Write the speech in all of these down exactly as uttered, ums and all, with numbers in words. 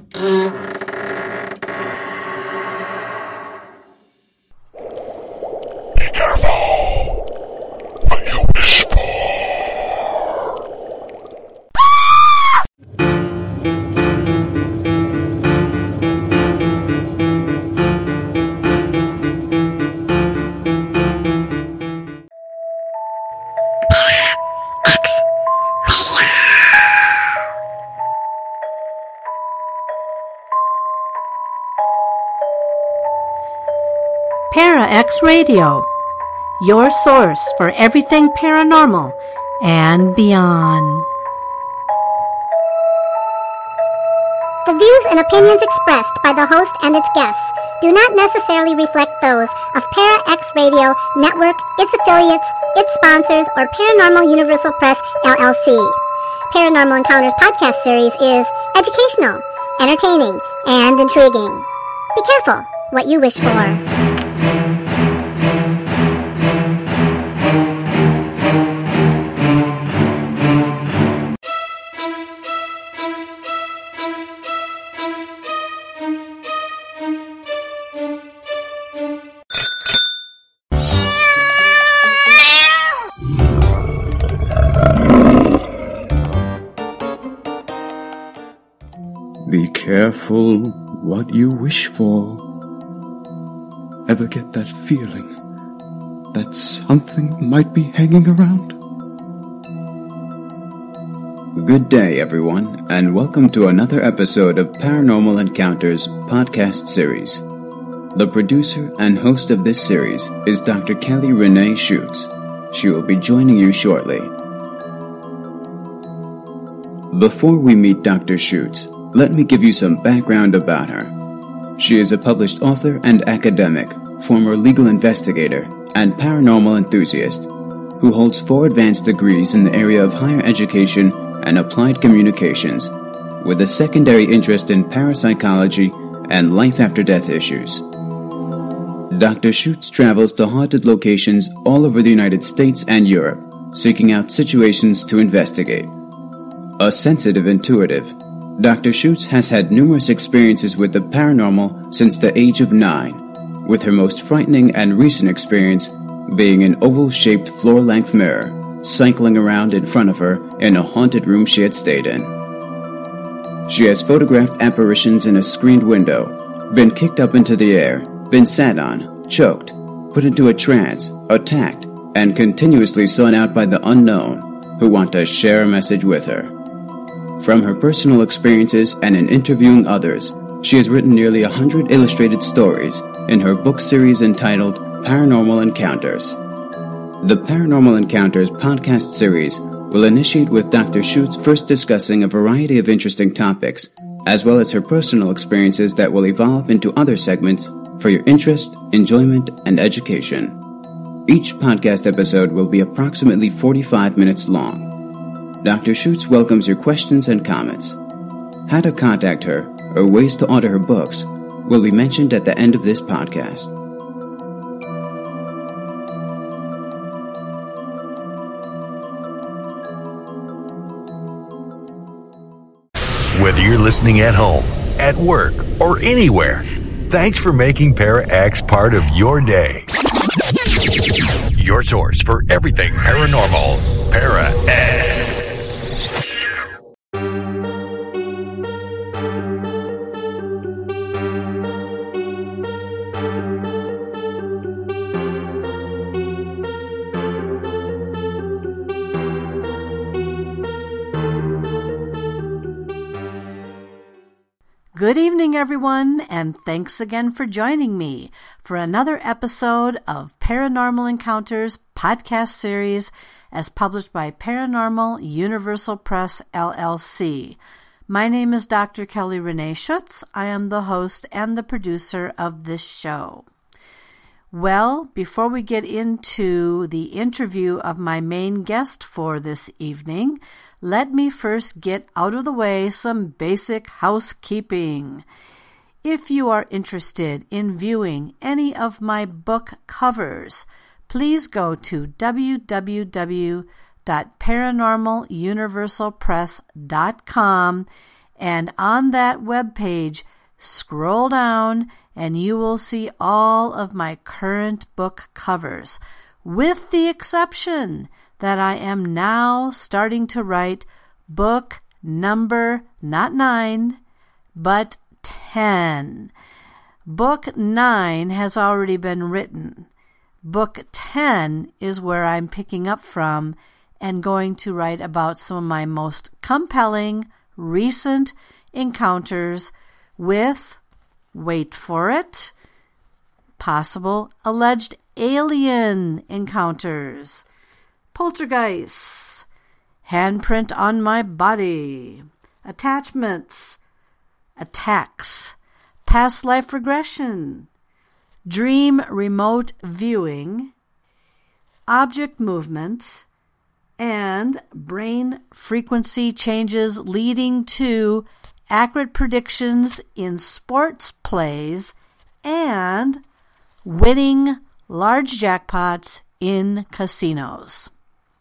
Para-X Radio, your source for everything paranormal and beyond. The views and opinions expressed by the host and its guests do not necessarily reflect those of Para-X Radio Network, its affiliates, its sponsors, or Paranormal Universal Press, L L C. Paranormal Encounters podcast series is educational, entertaining, and intriguing. Be careful what you wish for. Be careful what you wish for. Ever get that feeling that something might be hanging around? Good day, everyone, and welcome to another episode of Paranormal Encounters podcast series. The producer and host of this series is Doctor Kelly Renee Schutz. She will be joining you shortly. Before we meet Doctor Schutz, let me give you some background about her. She is a published author and academic, former legal investigator, and paranormal enthusiast, who holds four advanced degrees in the area of higher education and applied communications, with a secondary interest in parapsychology and life after death issues. Doctor Schutz travels to haunted locations all over the United States and Europe, seeking out situations to investigate. A sensitive intuitive, Doctor Schutz has had numerous experiences with the paranormal since the age of nine, with her most frightening and recent experience being an oval-shaped floor-length mirror cycling around in front of her in a haunted room she had stayed in. She has photographed apparitions in a screened window, been kicked up into the air, been sat on, choked, put into a trance, attacked, and continuously sought out by the unknown who want to share a message with her. From her personal experiences and in interviewing others, she has written nearly a hundred illustrated stories in her book series entitled Paranormal Encounters. The Paranormal Encounters podcast series will initiate with Doctor Schutz first discussing a variety of interesting topics, as well as her personal experiences that will evolve into other segments for your interest, enjoyment, and education. Each podcast episode will be approximately forty-five minutes long. Doctor Schutz welcomes your questions and comments. How to contact her or ways to order her books will be mentioned at the end of this podcast. Whether you're listening at home, at work, or anywhere, thanks for making Para-X part of your day. Your source for everything paranormal, Para-X. Good evening, everyone, and thanks again for joining me for another episode of Paranormal Encounters podcast series as published by Paranormal Universal Press, L L C. My name is Doctor Kelly Renee Schutz. I am the host and the producer of this show. Well, before we get into the interview of my main guest for this evening, let me first get out of the way some basic housekeeping. If you are interested in viewing any of my book covers, please go to w w w dot paranormal universal press dot com And on that webpage, scroll down and you will see all of my current book covers, with the exception that I am now starting to write book number, not nine, but ten. Book nine has already been written. Book ten is where I'm picking up from and going to write about some of my most compelling recent encounters with, wait for it, possible alleged alien encounters, poltergeists, handprint on my body, attachments, attacks, past life regression, dream remote viewing, object movement, and brain frequency changes leading to accurate predictions in sports plays and winning large jackpots in casinos.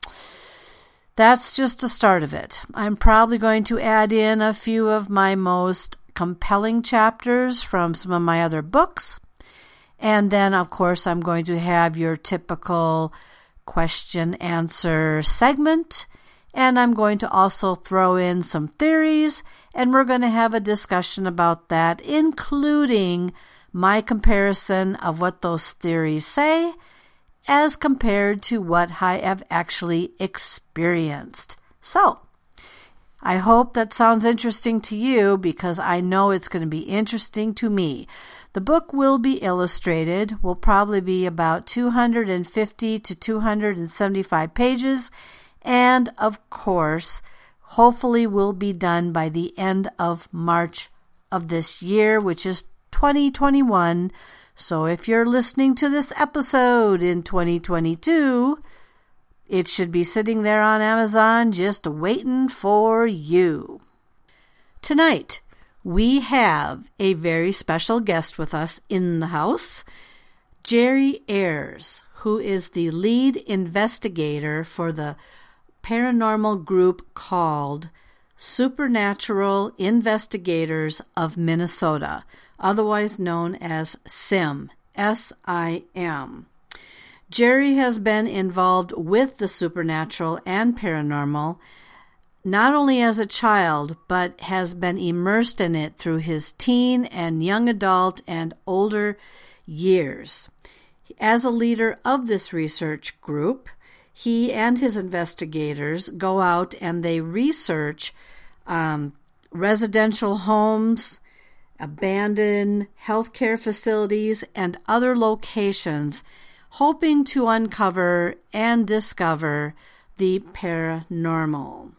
That's just the start of it. I'm probably going to add in a few of my most compelling chapters from some of my other books. And then, of course, I'm going to have your typical question-answer segment. And I'm going to also throw in some theories, and we're going to have a discussion about that, including my comparison of what those theories say as compared to what I have actually experienced. So, I hope that sounds interesting to you, because I know it's going to be interesting to me. The book will be illustrated, will probably be about two hundred fifty to two hundred seventy-five pages, and of course, hopefully will be done by the end of March of this year, which is twenty twenty-one. So if you're listening to this episode in twenty twenty-two, it should be sitting there on Amazon just waiting for you. Tonight, we have a very special guest with us in the house, Jerry Ayers, who is the lead investigator for the paranormal group called Supernatural Investigators of Minnesota, otherwise known as S I M, S I M. Jerry has been involved with the supernatural and paranormal not only as a child, but has been immersed in it through his teen and young adult and older years. As a leader of this research group, he and his investigators go out and they research um, residential homes, abandoned healthcare facilities, and other locations, hoping to uncover and discover the paranormal.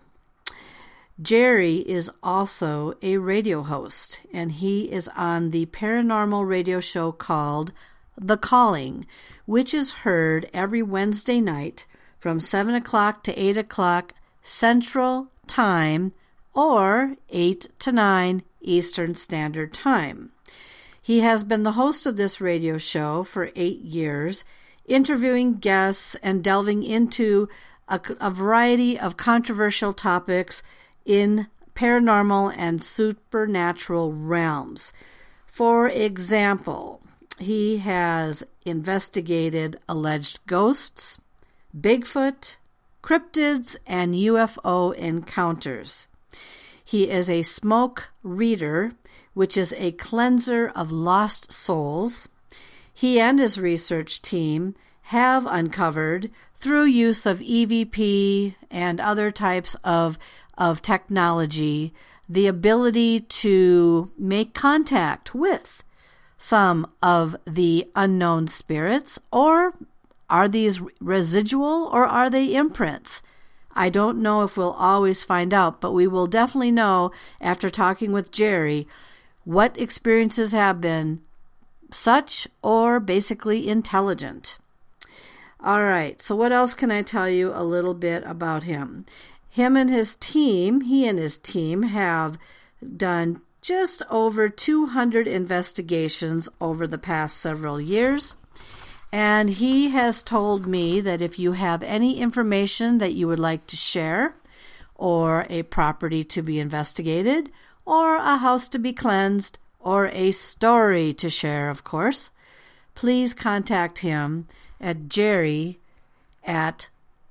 Jerry is also a radio host, and he is on the paranormal radio show called The Calling, which is heard every Wednesday night from seven o'clock to eight o'clock Central Time or eight to nine Eastern Standard Time. He has been the host of this radio show for eight years, interviewing guests and delving into a, a variety of controversial topics in paranormal and supernatural realms. For example, he has investigated alleged ghosts, Bigfoot, cryptids, and U F O encounters. He is a smoke reader, which is a cleanser of lost souls. He and his research team have uncovered, through use of E V P and other types of, of technology, the ability to make contact with some of the unknown spirits. Or are these residual, or are they imprints? I don't know if we'll always find out, but we will definitely know after talking with Jerry what experiences have been such or basically intelligent. All right, so what else can I tell you a little bit about him? Him and his team, he and his team have done just over two hundred investigations over the past several years. And he has told me that if you have any information that you would like to share, or a property to be investigated, or a house to be cleansed, or a story to share, of course, please contact him at Jerry at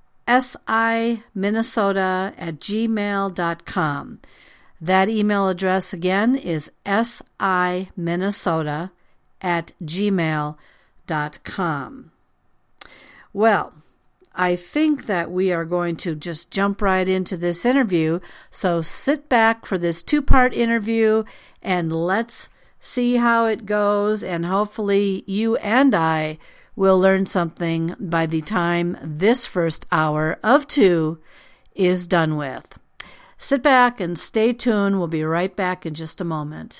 siminnesota at gmail dot com. That email address again is siminnesota at gmail dot com. Well, I think that we are going to just jump right into this interview. So sit back for this two-part interview and let's see how it goes. And hopefully you and I will learn something by the time this first hour of two is done with. Sit back and stay tuned. We'll be right back in just a moment.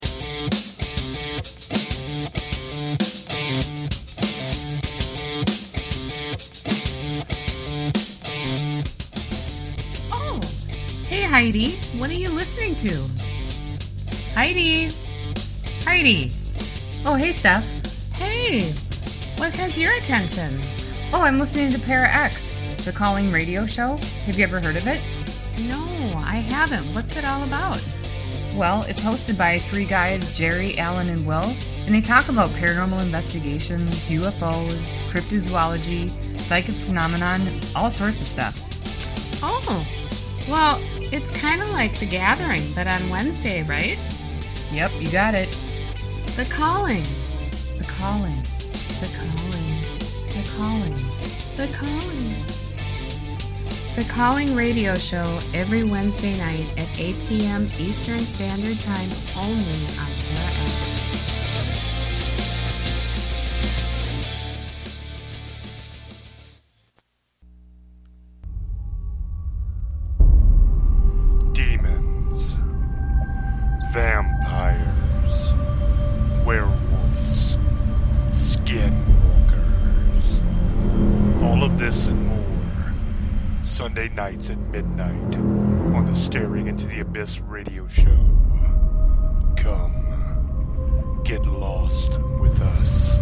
Hey, Heidi, what are you listening to? Heidi? Heidi? Oh, hey, Steph. Hey, what has your attention? Oh, I'm listening to Para X, the calling radio show. Have you ever heard of it? No, I haven't. What's it all about? Well, it's hosted by three guys, Jerry, Alan, and Will, and they talk about paranormal investigations, U F Os, cryptozoology, psychic phenomenon, all sorts of stuff. Oh, well, it's kind of like The Gathering, but on Wednesday, right? Yep, you got it. The Calling. The Calling. The Calling. The Calling. The Calling. The Calling radio show every Wednesday night at eight p.m. Eastern Standard Time only on Para X. Vampires, werewolves, skinwalkers, all of this and more, Sunday nights at midnight on the Staring Into the Abyss radio show. Come, get lost with us.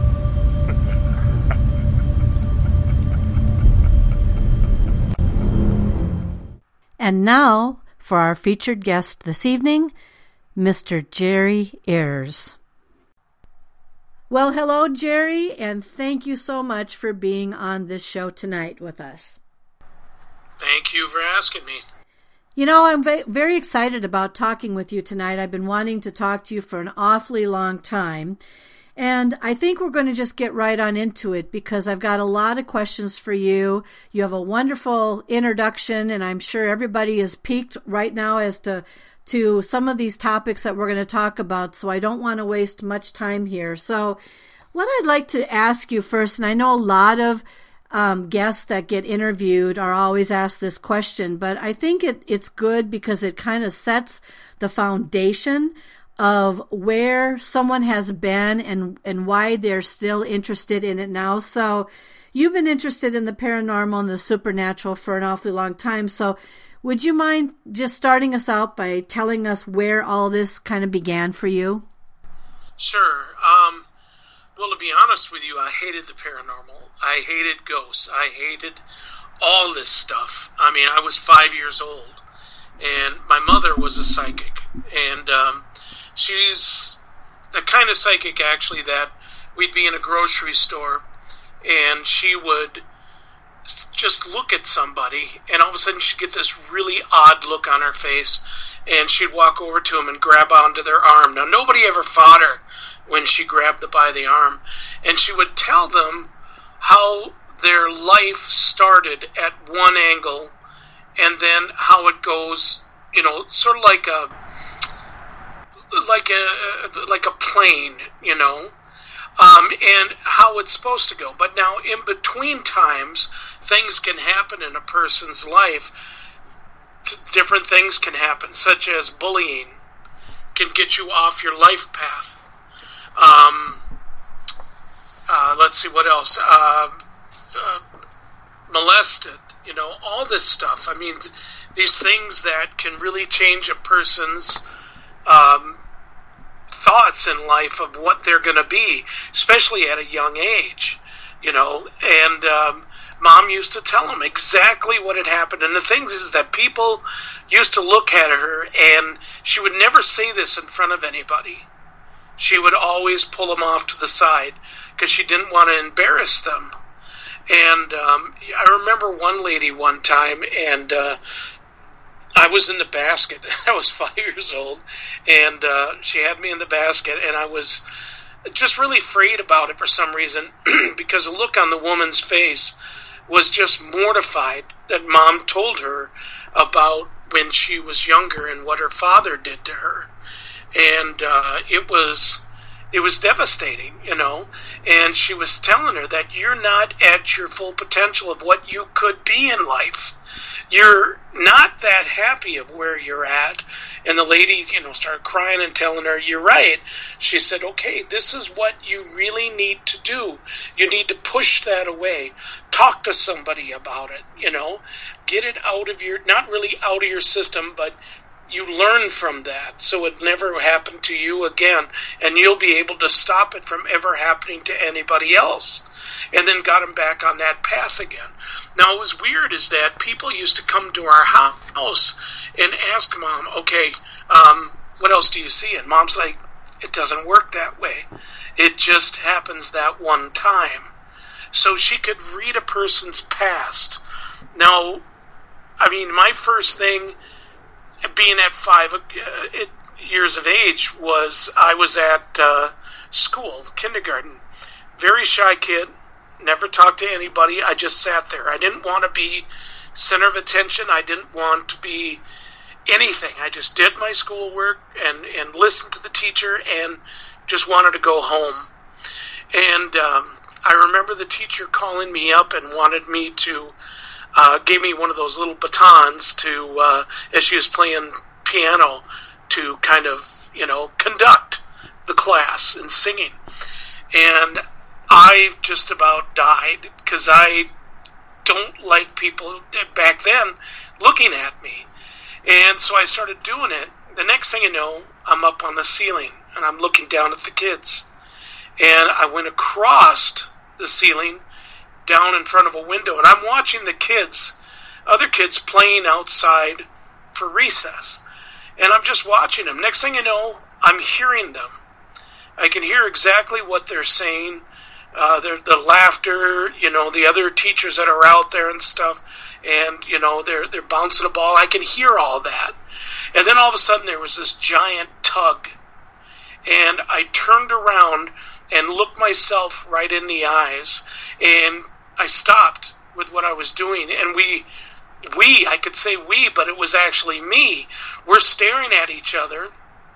And now, for our featured guest this evening, Mister Jerry Ayers. Well, hello, Jerry, and thank you so much for being on this show tonight with us. Thank you for asking me. You know, I'm ve- very excited about talking with you tonight. I've been wanting to talk to you for an awfully long time, and I think we're going to just get right on into it because I've got a lot of questions for you. You have a wonderful introduction, and I'm sure everybody is piqued right now as to to some of these topics that we're going to talk about, so I don't want to waste much time here. So what I'd like to ask you first, and I know a lot of um, guests that get interviewed are always asked this question, but I think it, it's good because it kind of sets the foundation of where someone has been and, and why they're still interested in it now. So you've been interested in the paranormal and the supernatural for an awfully long time, so would you mind just starting us out by telling us where all this kind of began for you? Sure. Um, well, to be honest with you, I hated the paranormal. I hated ghosts. I hated all this stuff. I mean, I was five years old, and my mother was a psychic. And um, she's the kind of psychic, actually, that we'd be in a grocery store, and she would just look at somebody, and all of a sudden she'd get this really odd look on her face, and she'd walk over to them and grab onto their arm. Now, nobody ever fought her when she grabbed them by the arm, and she would tell them how their life started at one angle, and then how it goes, you know, sort of like a like a like a plane, you know. Um, and how it's supposed to go. But now, in between times, things can happen in a person's life. Different things can happen, such as bullying can get you off your life path. Um, uh, let's see, what else? Uh, uh, molested, you know, all this stuff. I mean, these things that can really change a person's um thoughts in life of what they're going to be, especially at a young age, you know. And um, Mom used to tell him exactly what had happened. And the thing is that people used to look at her, and she would never say this in front of anybody. She would always pull them off to the side because she didn't want to embarrass them. And um, I remember one lady one time, and uh, I was in the basket. I was five years old, and uh, she had me in the basket, and I was just really afraid about it for some reason because the look on the woman's face was just mortified that Mom told her about when she was younger and what her father did to her. And uh, it was it was devastating, you know. And she was telling her that you're not at your full potential of what you could be in life. You're not that happy of where you're at. And the lady, you know, started crying and telling her, you're right. She said, okay, this is what you really need to do. You need to push that away. Talk to somebody about it, you know. Get it out of your, not really out of your system, but you learn from that so it never happened to you again. And you'll be able to stop it from ever happening to anybody else. And then got him back on that path again. Now, what was weird is that people used to come to our house and ask Mom, okay, um, what else do you see? And Mom's like, it doesn't work that way. It just happens that one time. So she could read a person's past. Now, I mean, my first thing, being at five uh, years of age, was I was at uh, school, kindergarten. Very shy kid. Never talked to anybody. I just sat there. I didn't want to be center of attention. I didn't want to be anything. I just did my schoolwork and, and listened to the teacher and just wanted to go home. And um, I remember the teacher calling me up and wanted me to, uh, gave me one of those little batons to, uh, as she was playing piano, to kind of, you know, conduct the class and singing. And I just about died because I don't like people back then looking at me. And so I started doing it. The next thing you know, I'm up on the ceiling and I'm looking down at the kids. And I went across the ceiling down in front of a window, and I'm watching the kids, other kids playing outside for recess. And I'm just watching them. Next thing you know, I'm hearing them. I can hear exactly what they're saying. Uh, the, the laughter, you know, the other teachers that are out there and stuff, and, you know, they're they're bouncing a ball. I can hear all that. And then all of a sudden there was this giant tug. And I turned around and looked myself right in the eyes. And I stopped with what I was doing. And we, we, I could say we, but it was actually me. We're staring at each other.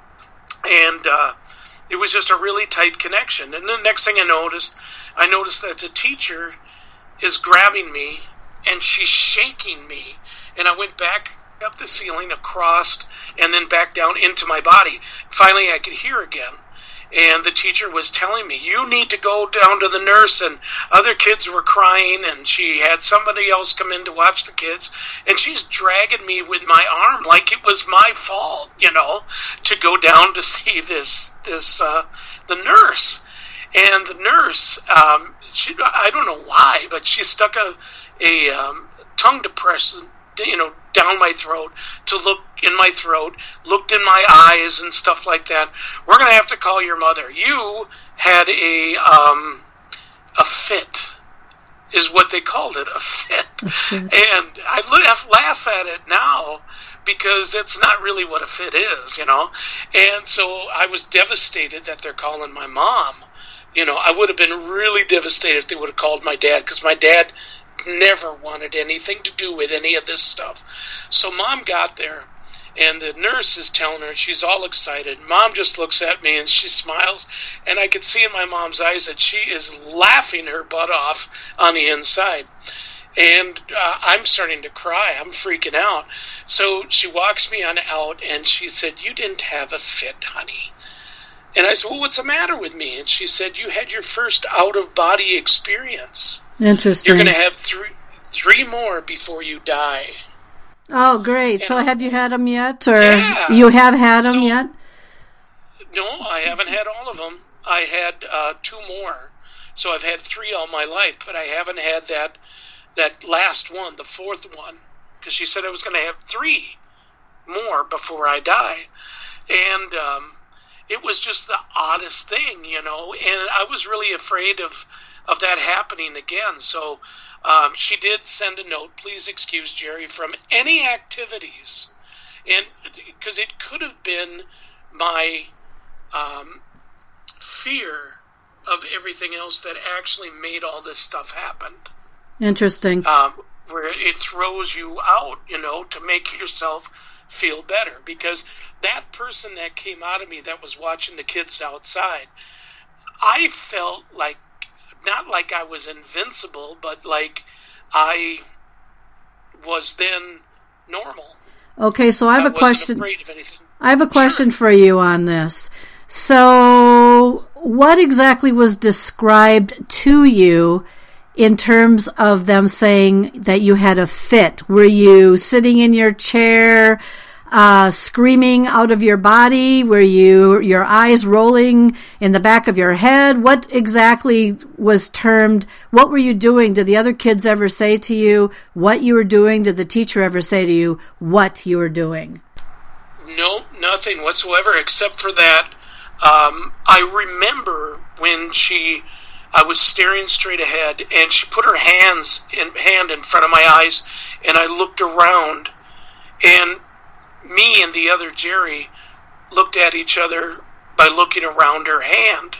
And, uh, it was just a really tight connection. And the next thing I noticed, I noticed that the teacher is grabbing me, and she's shaking me. And I went back up the ceiling, across, and then back down into my body. Finally, I could hear again. And the teacher was telling me, you need to go down to the nurse, and other kids were crying, and she had somebody else come in to watch the kids, and she's dragging me with my arm like it was my fault, you know, to go down to see this, this, uh, the nurse. And the nurse, um, she, I don't know why, but she stuck a, a, um, tongue depressant, you know, down my throat, to look in my throat, looked in my eyes and stuff like that. We're going to have to call your mother. You had a um, a fit, is what they called it, a fit. And I laugh, laugh at it now because that's not really what a fit is, you know. And so I was devastated that they're calling my mom. You know, I would have been really devastated if they would have called my dad, because my dad never wanted anything to do with any of this stuff. So Mom got there, and the nurse is telling her, she's all excited. Mom just looks at me and she smiles, and I could see in my mom's eyes that she is laughing her butt off on the inside. And uh, I'm starting to cry. I'm freaking out. So she walks me on out, and she said, you didn't have a fit, honey. And I said, well, what's the matter with me? And she said, you had your first out-of-body experience. Interesting. You're going to have three three more before you die. Oh, great. And so have you had them yet? Or yeah. You have had them so, yet? No, I haven't had all of them. I had uh, two more. So I've had three all my life, but I haven't had that that last one, the fourth one, because she said I was going to have three more before I die. And um, it was just the oddest thing, you know, and I was really afraid of, of that happening again. So um, she did send a note, please excuse Jerry from any activities. And because it could have been my um, fear of everything else that actually made all this stuff happen. Interesting. Um, where it throws you out, you know, to make yourself feel better. Because that person that came out of me that was watching the kids outside, I felt like, not like I was invincible, but like I was then normal. Okay, so I have I a question. Afraid of anything. I have a question Sure. for you on this. So, what exactly was described to you in terms of them saying that you had a fit? Were you sitting in your chair, uh, screaming out of your body? Were you your eyes rolling in the back of your head? What exactly was termed? What were you doing? Did the other kids ever say to you what you were doing? Did the teacher ever say to you what you were doing? No, nothing whatsoever except for that. Um, I remember when she, I was staring straight ahead, and she put her hands in, hand in front of my eyes, and I looked around, and me and the other Jerry looked at each other by looking around her hand.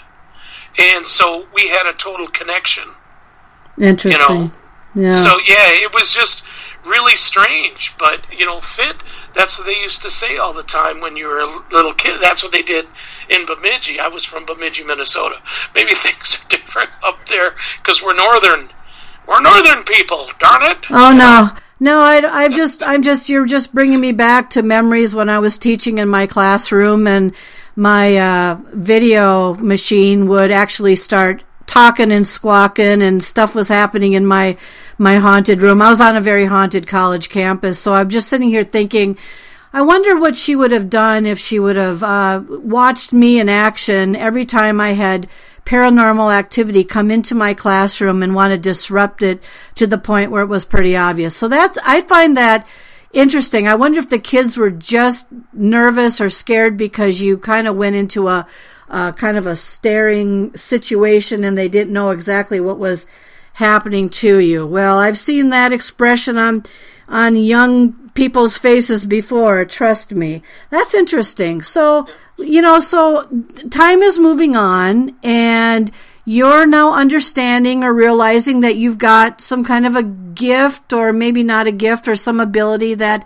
And so we had a total connection. Interesting. You know? Yeah. So, yeah, it was just really strange. But, you know, fit, that's what they used to say all the time when you were a little kid. That's what they did in Bemidji. I was from Bemidji, Minnesota. Maybe things are different up there because we're northern. We're northern people, darn it. Oh, no. No, I, I'm just, I'm just, you're just bringing me back to memories when I was teaching in my classroom, and my uh, video machine would actually start talking and squawking, and stuff was happening in my my haunted room. I was on a very haunted college campus, so I'm just sitting here thinking, I wonder what she would have done if she would have uh, watched me in action every time I had paranormal activity come into my classroom and want to disrupt it to the point where it was pretty obvious. So that's, I find that interesting. I wonder if the kids were just nervous or scared because you kind of went into a, a kind of a staring situation and they didn't know exactly what was happening to you. Well, I've seen that expression on on young people's faces before, trust me. That's interesting. So, you know, so time is moving on, and you're now understanding or realizing that you've got some kind of a gift, or maybe not a gift, or some ability that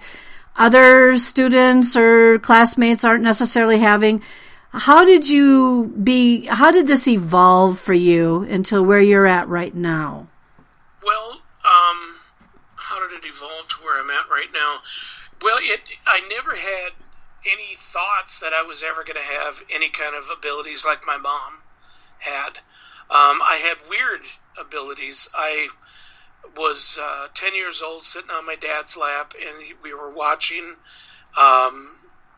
other students or classmates aren't necessarily having. How did you be, how did this evolve for you until where you're at right now? Well, um, how did it evolve to where I'm at right now? Well, it, I never had any thoughts that I was ever going to have any kind of abilities like my mom had. Um, I had weird abilities. I was uh, ten years old, sitting on my dad's lap, and he, we were watching um,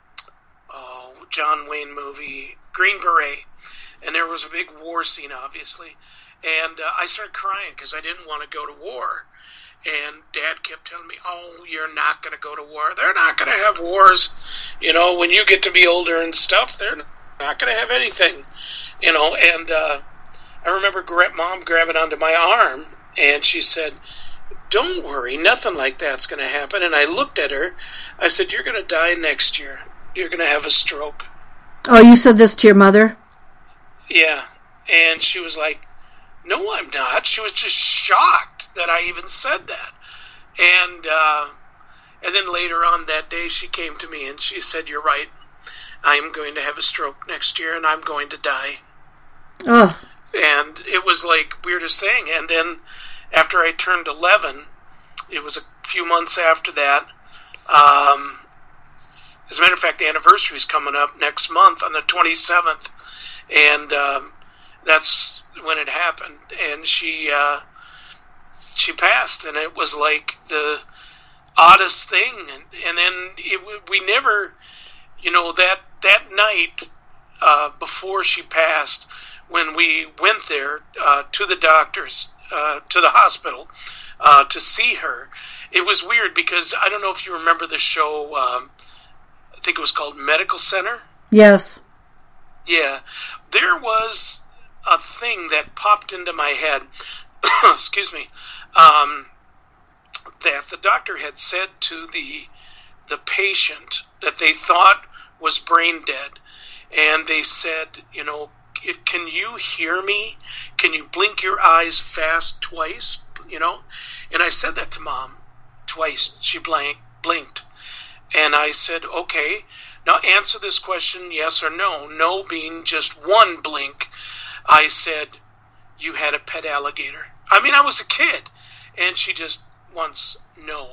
oh, John Wayne movie, Green Beret, and there was a big war scene, obviously, and uh, I started crying because I didn't want to go to war. And Dad kept telling me, oh, you're not going to go to war. They're not going to have wars. You know, when you get to be older and stuff, they're not going to have anything. You know, and uh, I remember gra- Mom grabbing onto my arm, and she said, don't worry, nothing like that's going to happen. And I looked at her. I said, you're going to die next year. You're going to have a stroke. Oh, you said this to your mother? Yeah. And she was like, no, I'm not. She was just shocked that I even said that. And uh, and then later on that day, she came to me and she said, you're right. I am going to have a stroke next year, and I'm going to die. Oh. And it was like weirdest thing. And then after I turned eleven, it was a few months after that. Um, as a matter of fact, the anniversary is coming up next month on the twenty-seventh. And um, that's when it happened. And she... Uh, she passed, and it was like the oddest thing. And, and then it, we never, you know, that that night uh, before she passed, when we went there uh, to the doctors, uh, to the hospital, uh, to see her. It was weird because I don't know if you remember the show, um, I think it was called Medical Center. Yes. Yeah. There was a thing that popped into my head, excuse me, um, that the doctor had said to the the patient that they thought was brain dead. And they said, you know, if, can you hear me? Can you blink your eyes fast twice? You know? And I said that to Mom twice. She blank, blinked. And I said, okay, now answer this question yes or no. No being just one blink. I said, you had a pet alligator. I mean, I was a kid. And she just wants no.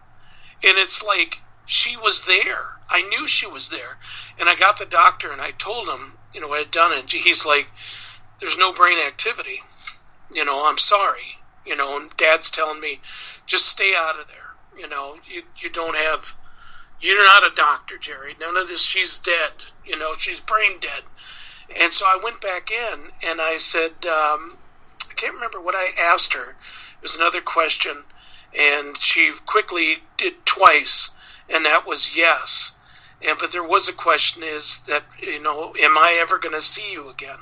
And it's like, she was there. I knew she was there. And I got the doctor and I told him, you know, what I had done. And he's like, there's no brain activity. You know, I'm sorry. You know, and Dad's telling me, just stay out of there. You know, you, you don't have, you're not a doctor, Jerry. None of this, she's dead. You know, she's brain dead. And so I went back in and I said, um, I can't remember what I asked her. It was another question. And she quickly did twice. And that was yes. And but there was a question is that, you know, am I ever going to see you again?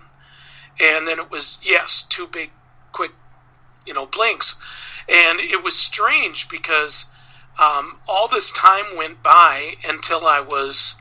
And then it was yes, two big, quick, you know, blinks. And it was strange because um, all this time went by until I was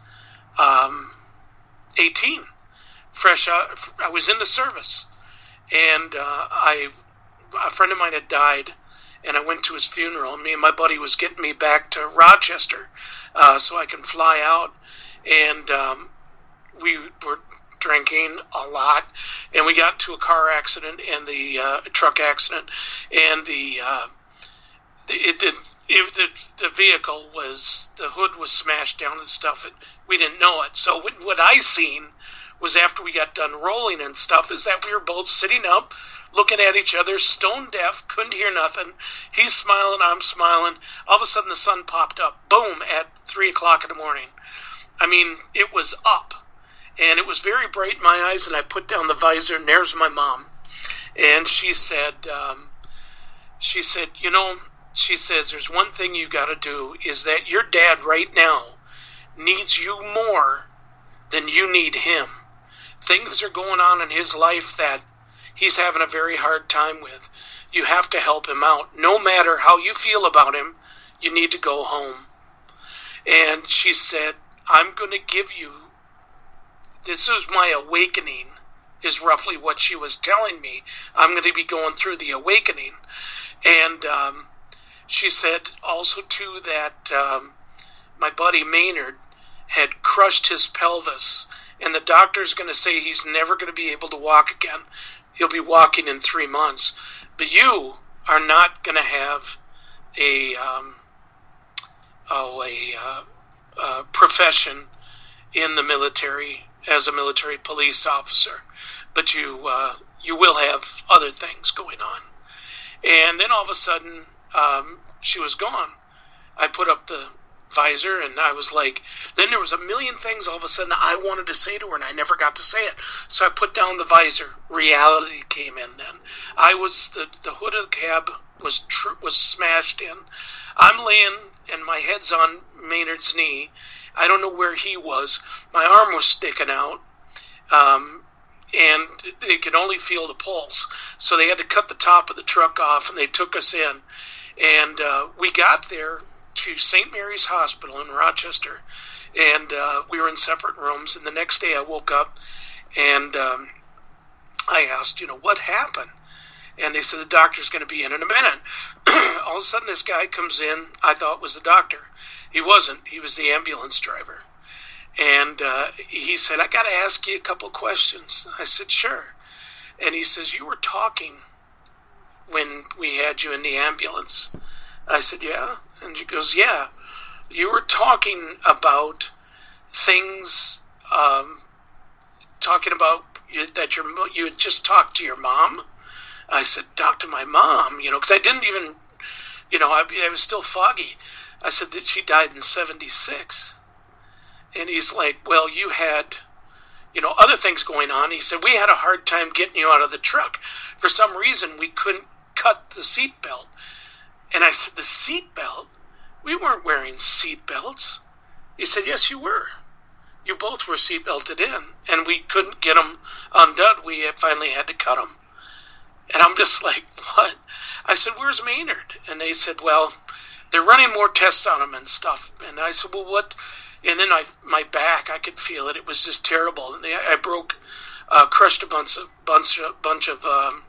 um, eighteen. Fresh out, I was in the service. And uh, I, a friend of mine had died. And I went to his funeral. Me and my buddy was getting me back to Rochester uh, so I can fly out. And um, we were drinking a lot. And we got into a car accident and the uh, truck accident. And the, uh, the, it, the, it, the the vehicle was, the hood was smashed down and stuff. And we didn't know it. So what, what I seen was after we got done rolling and stuff is that we were both sitting up, looking at each other, stone deaf, couldn't hear nothing. He's smiling, I'm smiling. All of a sudden the sun popped up, boom, at three o'clock in the morning. I mean, it was up. And it was very bright in my eyes, and I put down the visor, and there's my mom. And she said, um, she said, you know, she says, there's one thing you got to do, is that your dad right now needs you more than you need him. Things are going on in his life that he's having a very hard time with. You have to help him out. No matter how you feel about him, you need to go home. And she said, I'm going to give you, this is my awakening, is roughly what she was telling me. I'm going to be going through the awakening. And um, she said also, too, that um, my buddy Maynard had crushed his pelvis. And the doctor's going to say he's never going to be able to walk again. He'll be walking in three months. But you are not going to have a um, oh a uh, uh, profession in the military as a military police officer, but you uh, you will have other things going on. And then all of a sudden, um, she was gone. I put up the visor, and I was like, then there was a million things all of a sudden I wanted to say to her, and I never got to say it. So I put down the visor. Reality came in then. I was, the, the hood of the cab was tr- was smashed in. I'm laying, and my head's on Maynard's knee. I don't know where he was. My arm was sticking out, um, and they could only feel the pulse. So they had to cut the top of the truck off, and they took us in. And uh, we got there to Saint Mary's Hospital in Rochester, and uh, we were in separate rooms. And the next day I woke up, and um, I asked, you know, what happened? And they said, the doctor's going to be in in a minute. All of a sudden this guy comes in. I thought it was the doctor. He wasn't. He was the ambulance driver. And uh, he said, I got to ask you a couple questions. I said, sure. And he says, you were talking when we had you in the ambulance. I said, yeah. And she goes, yeah, you were talking about things, um, talking about you, that your, you had just talked to your mom. I said, talk to my mom, you know, because I didn't even, you know, I, I was still foggy. I said that she died in seventy-six. And he's like, well, you had, you know, other things going on. He said, we had a hard time getting you out of the truck. For some reason, we couldn't cut the seatbelt. And I said, the seat belt? We weren't wearing seat belts. He said, yes, you were. You both were seat belted in, and we couldn't get them undone. We finally had to cut them. And I'm just like, what? I said, where's Maynard? And they said, well, they're running more tests on him and stuff. And I said, well, what? And then I, my back, I could feel it. It was just terrible. And they, I broke, uh, crushed a bunch of, bunch, bunch of, um,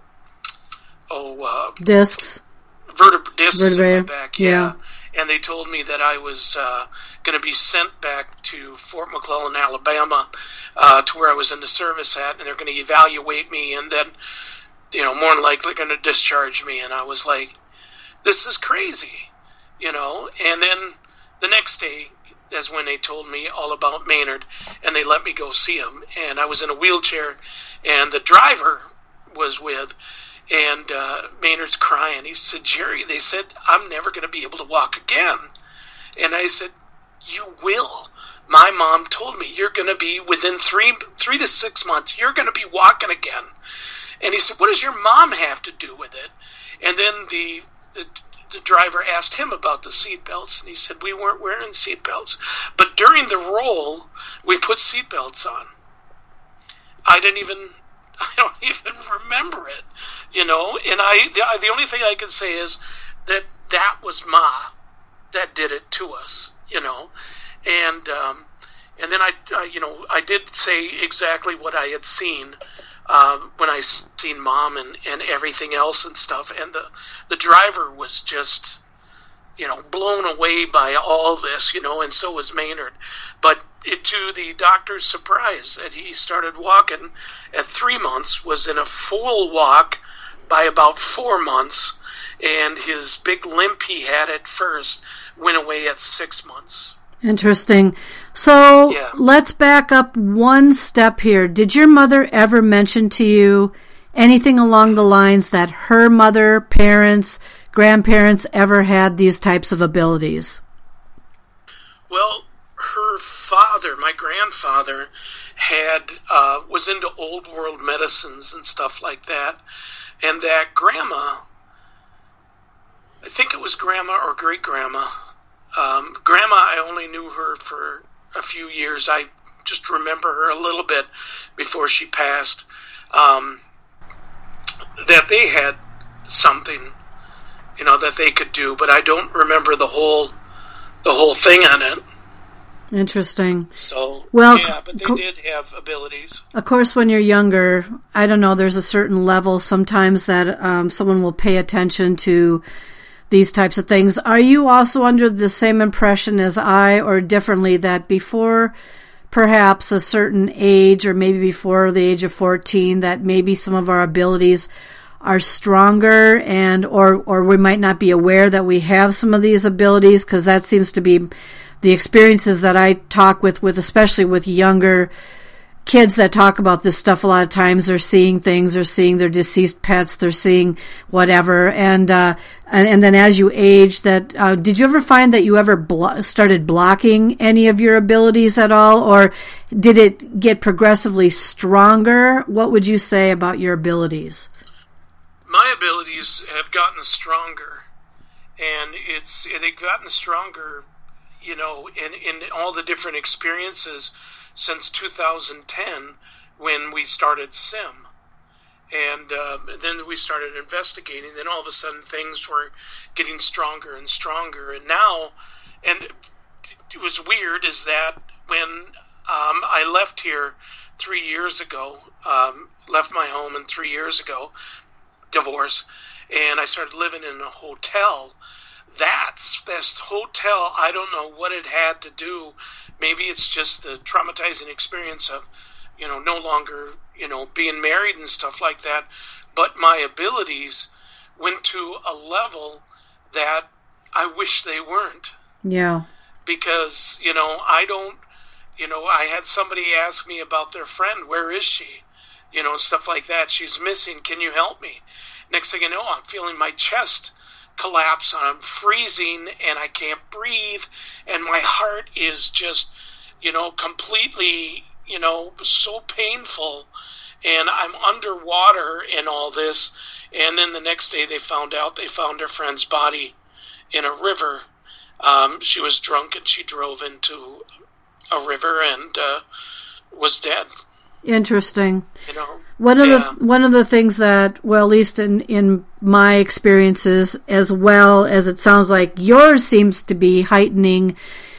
oh, uh, discs. Vertebra- discs Vertebrae. in my back, yeah. yeah. And they told me that I was uh, going to be sent back to Fort McClellan, Alabama, uh, to where I was in the service at, and they're going to evaluate me, and then, you know, more than likely going to discharge me. And I was like, this is crazy, you know. And then the next day, that's when they told me all about Maynard, and they let me go see him. And I was in a wheelchair, and the driver was with. And uh, Maynard's crying. He said, Jerry, they said, I'm never going to be able to walk again. And I said, you will. My mom told me you're going to be within three three to six months, you're going to be walking again. And he said, what does your mom have to do with it? And then the, the, the driver asked him about the seatbelts, and he said, we weren't wearing seatbelts. But during the roll, we put seatbelts on. I didn't even... I don't even remember it, you know, and I, the, the only thing I can say is that that was Ma that did it to us, you know, and, um, and then I, uh, you know, I did say exactly what I had seen, uh, when I seen Mom and, and everything else and stuff, and the, the driver was just, you know, blown away by all this, you know, and so was Maynard. But it, to the doctor's surprise, that he started walking at three months, was in a full walk by about four months, and his big limp he had at first went away at six months. Interesting. So yeah. Let's back up one step here. Did your mother ever mention to you anything along the lines that her mother, parents, grandparents ever had these types of abilities? Well, her father, my grandfather, had uh, was into old world medicines and stuff like that, and that grandma, I think it was grandma or great grandma. Um, grandma, I only knew her for a few years. I just remember her a little bit before she passed. Um, that they had something, you know, that they could do, but I don't remember the whole the whole thing on it. Interesting. So, well, yeah, but they co- did have abilities. Of course, when you're younger, I don't know, there's a certain level sometimes that um, someone will pay attention to these types of things. Are you also under the same impression as I, or differently, that before perhaps a certain age, or maybe before the age of fourteen, that maybe some of our abilities are stronger, and or or we might not be aware that we have some of these abilities, because that seems to be the experiences that I talk with, with especially with younger kids that talk about this stuff. A lot of times they're seeing things, they're seeing their deceased pets, they're seeing whatever, and uh, and, and then as you age, that uh, did you ever find that you ever blo- started blocking any of your abilities at all, or did it get progressively stronger? What would you say about your abilities? My abilities have gotten stronger, and it's they've gotten stronger, you know, in, in all the different experiences since two thousand ten, when we started SIM. And uh, then we started investigating, then all of a sudden things were getting stronger and stronger. And now, and it was weird, is that when um, I left here three years ago, um, left my home and three years ago, divorce, and I started living in a hotel. That's this hotel, I don't know what it had to do. Maybe it's just the traumatizing experience of, you know, no longer, you know, being married and stuff like that. But my abilities went to a level that I wish they weren't. Yeah. Because, you know, I don't, you know, I had somebody ask me about their friend, where is she? You know, stuff like that. She's missing. Can you help me? Next thing you know, I'm feeling my chest collapse, and I'm freezing, and I can't breathe, and my heart is just, you know, completely, you know, so painful, and I'm underwater in all this. And then the next day they found out, they found her friend's body in a river. Um, she was drunk and she drove into a river and uh, was dead. Interesting. You know, one of yeah. the one of the things that, well, at least in in my experiences, as well as it sounds like yours seems to be heightening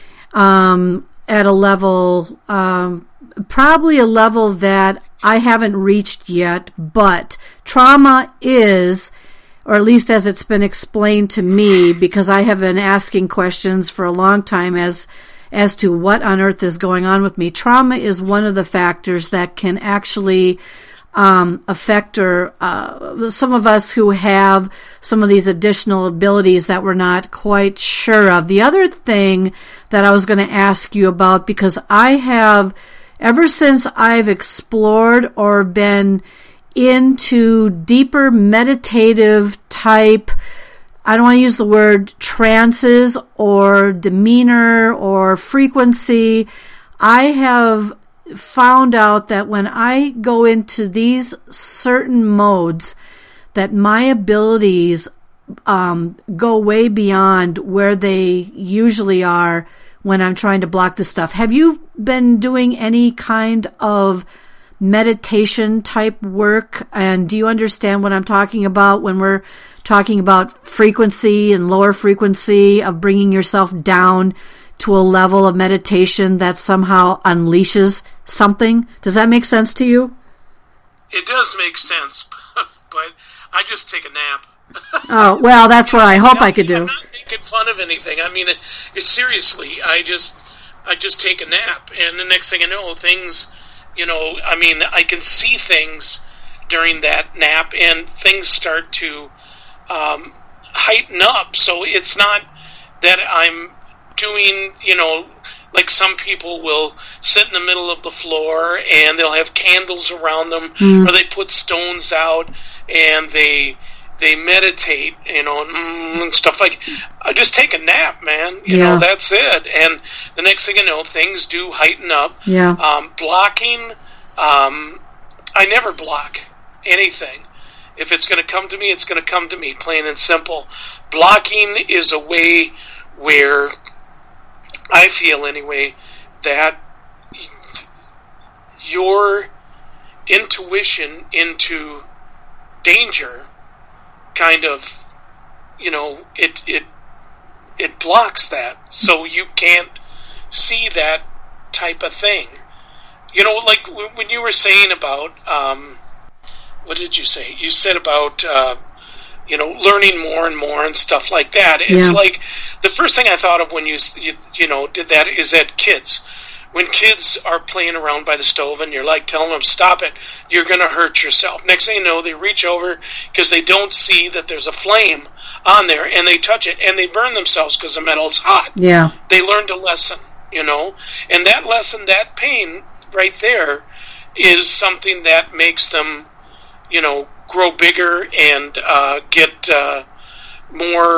um, at a level, um, probably a level that I haven't reached yet. But trauma is, or at least as it's been explained to me, because I have been asking questions for a long time as as to what on earth is going on with me. Trauma is one of the factors that can actually um, affect or uh, some of us who have some of these additional abilities that we're not quite sure of. The other thing that I was going to ask you about, because I have, ever since I've explored or been into deeper meditative type, I don't want to use the word trances or demeanor or frequency, I have found out that when I go into these certain modes, that my abilities um, go way beyond where they usually are when I'm trying to block this stuff. Have you been doing any kind of meditation type work? And do you understand what I'm talking about when we're talking about frequency and lower frequency, of bringing yourself down to a level of meditation that somehow unleashes something? Does that make sense to you? It does make sense, but I just take a nap. Oh, well, that's what I hope I could do. I'm not making fun of anything. I mean, it, it, seriously, I just, I just take a nap, and the next thing I know, things, you know, I mean, I can see things during that nap, and things start to um, heighten up. So it's not that I'm doing, you know, like some people will sit in the middle of the floor and they'll have candles around them, mm. or they put stones out and they they meditate, you know, and stuff like. I just take a nap, man. You yeah. know, that's it. And the next thing you know, things do heighten up. Yeah. Um, blocking, um, I never block anything. If it's going to come to me, it's going to come to me, plain and simple. Blocking is a way where I feel, anyway, that your intuition into danger kind of, you know, it it it blocks that, so you can't see that type of thing. You know, like when you were saying about, um, what did you say? You said about, uh, you know, learning more and more and stuff like that. It's yeah. like the first thing I thought of when you, you, you know, did that is that kids, when kids are playing around by the stove and you're like telling them, stop it, you're going to hurt yourself. Next thing you know, they reach over because they don't see that there's a flame on there, and they touch it and they burn themselves because the metal's hot. Yeah. They learned a lesson, you know, and that lesson, that pain right there is something that makes them, you know, grow bigger and uh, get uh, more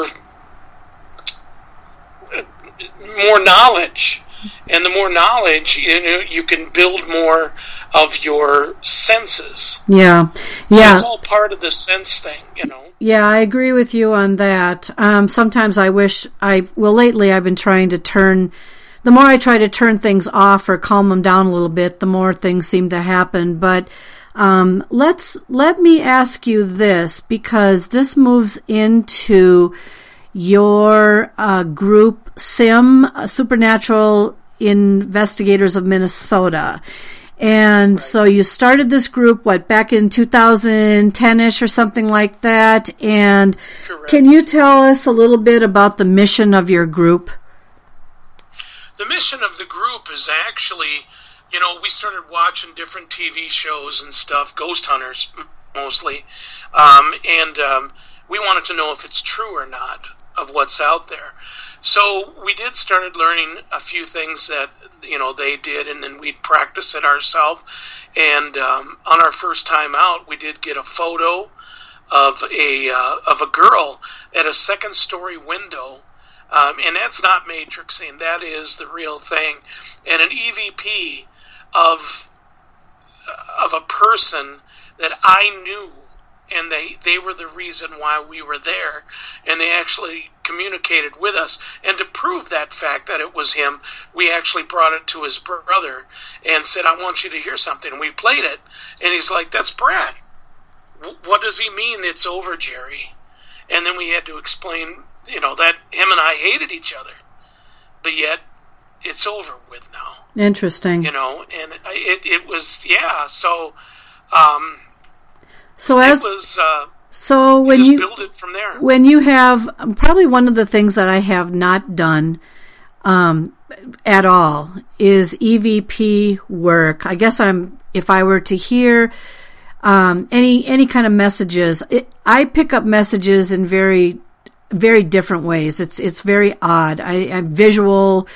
more knowledge. And the more knowledge, you know, you can build more of your senses. Yeah, yeah. So it's all part of the sense thing, you know. Yeah, I agree with you on that. Um, sometimes I wish I, well, lately I've been trying to turn, the more I try to turn things off or calm them down a little bit, the more things seem to happen. But um, let's, let me ask you this, because this moves into your uh, group, S I M, uh, Supernatural Investigators of Minnesota. And right. So you started this group, what, back in two thousand ten-ish or something like that? And Correct. Can you tell us a little bit about the mission of your group? The mission of the group is actually, you know, we started watching different T V shows and stuff, ghost hunters mostly, um, and um, we wanted to know if it's true or not of what's out there. So we did started learning a few things that, you know, they did, and then we'd practice it ourselves. And um, on our first time out, we did get a photo of a uh, of a girl at a second story window, um, and that's not matrixing. That is the real thing. And an E V P of of a person that I knew and they, they were the reason why we were there, and they actually communicated with us. And to prove that fact that it was him, we actually brought it to his brother and said, I want you to hear something. And we played it, and he's like, that's Brad. What does he mean it's over, Jerry? And then we had to explain, you know, that him and I hated each other, but yet it's over with now. Interesting. You know, and it, it was, yeah, so... Um, So as it was, uh, so when just you build it from there. When you have probably one of the things that I have not done um, at all is E V P work. I guess I'm if I were to hear um, any any kind of messages, it, I pick up messages in very very different ways. It's it's very odd. I, I'm visual.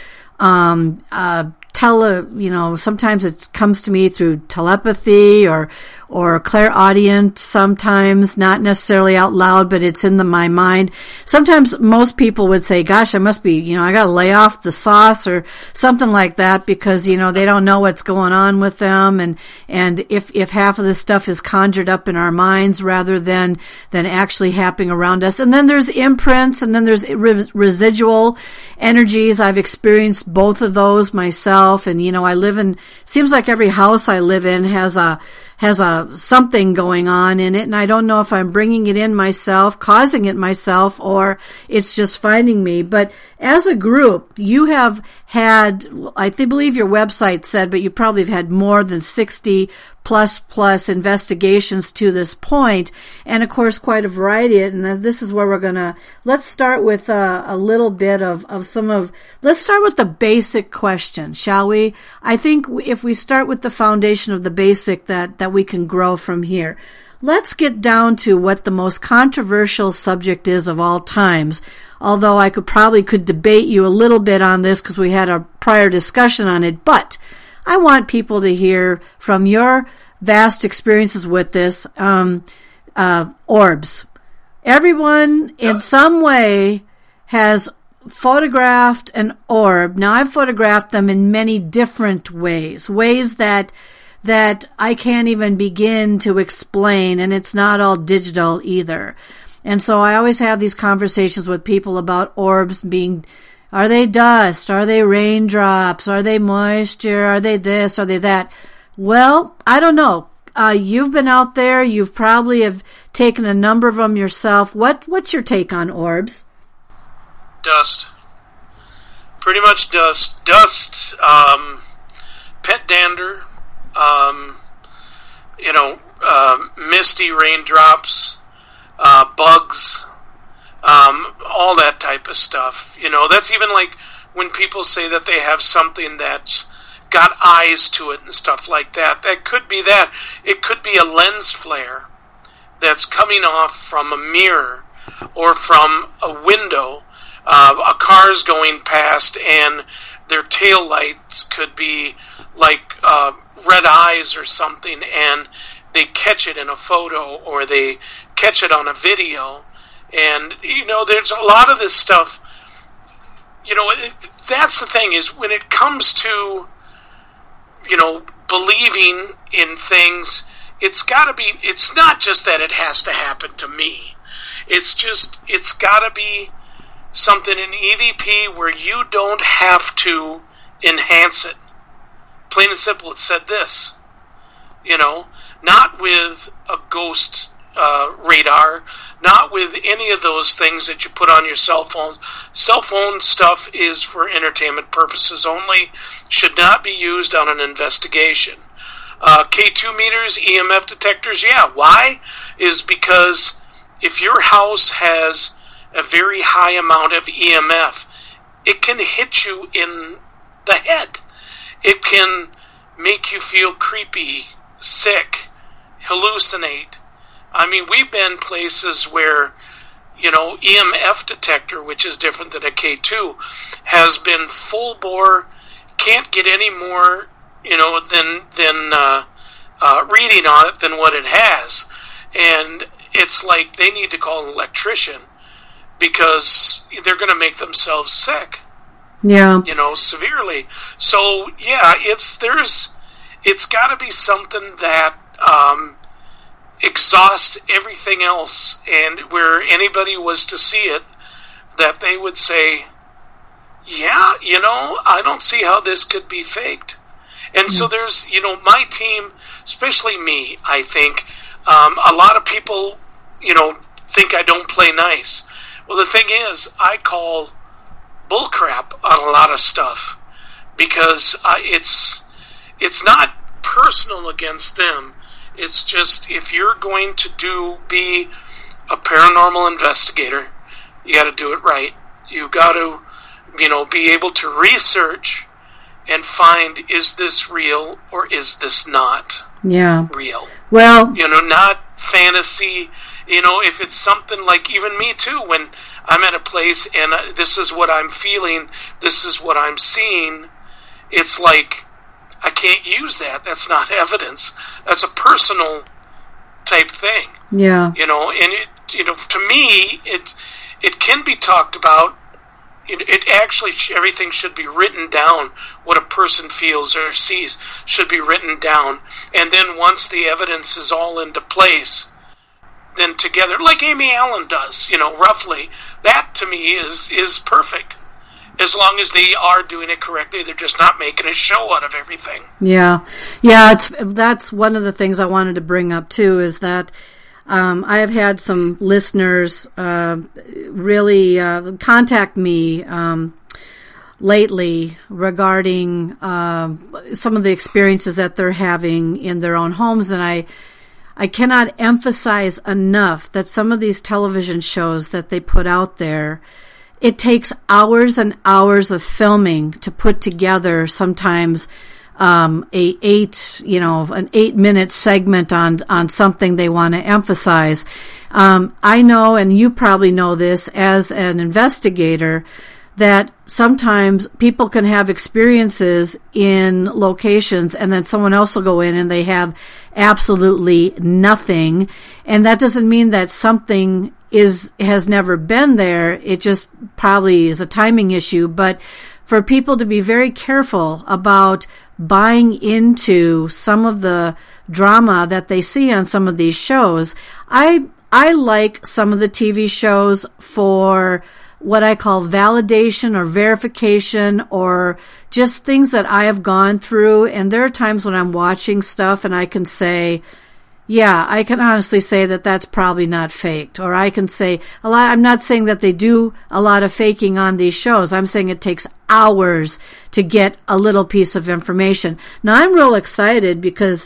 Um, uh, tele, you know, sometimes it comes to me through telepathy or, or clairaudient, sometimes not necessarily out loud, but it's in the, my mind. Sometimes most people would say, gosh, I must be, you know, I got to lay off the sauce or something like that because, you know, they don't know what's going on with them. And, and if, if half of this stuff is conjured up in our minds rather than, than actually happening around us. And then there's imprints and then there's re- residual energies. I've experienced both of those myself. And, you know, I live in, seems like every house I live in has a, has a something going on in it, and I don't know if I'm bringing it in myself, causing it myself, or it's just finding me. But as a group, you have had, I think, believe your website said, but you probably have had more than sixty plus plus investigations to this point, and of course quite a variety. And this is where we're gonna, let's start with a, a little bit of, of some of, let's start with the basic question, shall we? I think if we start with the foundation of the basic, that, that we can grow from here. Let's get down to what the most controversial subject is of all times, although I could probably could debate you a little bit on this because we had a prior discussion on it, but I want people to hear from your vast experiences with this, um, uh, orbs. Everyone in some way has photographed an orb. Now, I've photographed them in many different ways, ways that that I can't even begin to explain, and it's not all digital either. And so I always have these conversations with people about orbs being, are they dust? Are they raindrops? Are they moisture? Are they this? Are they that? Well, I don't know. Uh, you've been out there. You've probably have taken a number of them yourself. What What's your take on orbs? Dust. Pretty much dust. Dust, um, pet dander, um, you know, uh, misty raindrops, uh, bugs, um, all that type of stuff. You know, that's even like when people say that they have something that's got eyes to it and stuff like that. That could be that. It could be a lens flare that's coming off from a mirror or from a window. Uh, a car's going past and their tail lights could be like uh, red eyes or something, and they catch it in a photo or they catch it on a video. And, you know, there's a lot of this stuff. You know, it, that's the thing is when it comes to, you know, believing in things, it's got to be, it's not just that it has to happen to me. It's just, it's got to be something in E V P where you don't have to enhance it. Plain and simple, it said this. You know, not with a ghost uh, radar, not with any of those things that you put on your cell phone. Cell phone stuff is for entertainment purposes only, should not be used on an investigation. Uh, K two meters, E M F detectors, yeah. Why? Is because if your house has a very high amount of E M F, it can hit you in the head. It can make you feel creepy, sick, hallucinate. I mean, we've been places where, you know, E M F detector, which is different than a K two, has been full bore, can't get any more, you know, than, than uh, uh, reading on it than what it has. And it's like they need to call an electrician, because they're going to make themselves sick. Yeah. You know, severely. So, yeah, it's, there's, it's got to be something that, um, exhaust everything else, and where anybody was to see it, that they would say, yeah, you know, I don't see how this could be faked. And mm-hmm. so there's, you know, my team, especially me, I think, um, a lot of people, you know, think I don't play nice. Well, the thing is, I call bullcrap on a lot of stuff, because uh, it's it's not personal against them. It's just, if you're going to do be a paranormal investigator, you got to do it right. You got to, you know, be able to research and find, is this real or is this not yeah. real? Well, you know, not fantasy. You know, if it's something like, even me too, when I'm at a place and uh, this is what I'm feeling, this is what I'm seeing, it's like, I can't use that. That's not evidence. That's a personal type thing. Yeah. You know, and it, you know, to me, it it can be talked about. It, it actually, everything should be written down. What a person feels or sees should be written down. And then once the evidence is all into place, then together, like Amy Allen does, you know, roughly, that to me is is perfect. As long as they are doing it correctly, they're just not making a show out of everything. Yeah, yeah, it's that's one of the things I wanted to bring up too. Is that um, I have had some listeners uh, really uh, contact me um, lately regarding uh, some of the experiences that they're having in their own homes, and I. I cannot emphasize enough that some of these television shows that they put out there, it takes hours and hours of filming to put together sometimes um, a eight, you know, an eight minute segment on, on something they want to emphasize. Um, I know, and you probably know this as an investigator, that sometimes people can have experiences in locations and then someone else will go in and they have absolutely nothing. And that doesn't mean that something is has never been there. It just probably is a timing issue. But for people to be very careful about buying into some of the drama that they see on some of these shows, I I like some of the T V shows for what I call validation or verification, or just things that I have gone through. And there are times when I'm watching stuff and I can say, yeah, I can honestly say that that's probably not faked. Or I can say a lot. I'm not saying that they do a lot of faking on these shows. I'm saying it takes hours to get a little piece of information. Now, I'm real excited because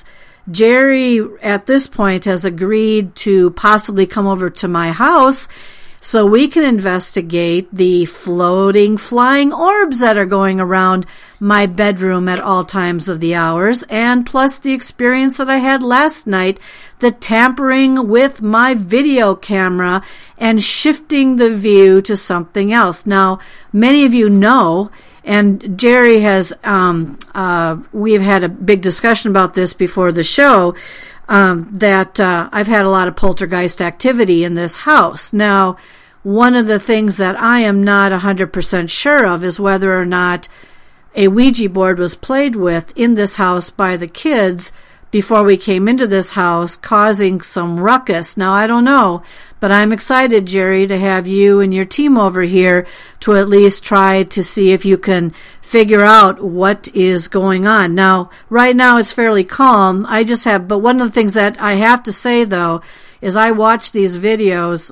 Jerry at this point has agreed to possibly come over to my house so we can investigate the floating, flying orbs that are going around my bedroom at all times of the hours, and plus the experience that I had last night, the tampering with my video camera and shifting the view to something else. Now, many of you know, and Jerry has, um, uh, we've had a big discussion about this before the show, um, that uh, I've had a lot of poltergeist activity in this house. Now, one of the things that I am not one hundred percent sure of is whether or not a Ouija board was played with in this house by the kids before we came into this house, causing some ruckus. Now, I don't know, but I'm excited, Jerry, to have you and your team over here to at least try to see if you can figure out what is going on. Now, right now it's fairly calm. I just have, but one of the things that I have to say, though, is I watch these videos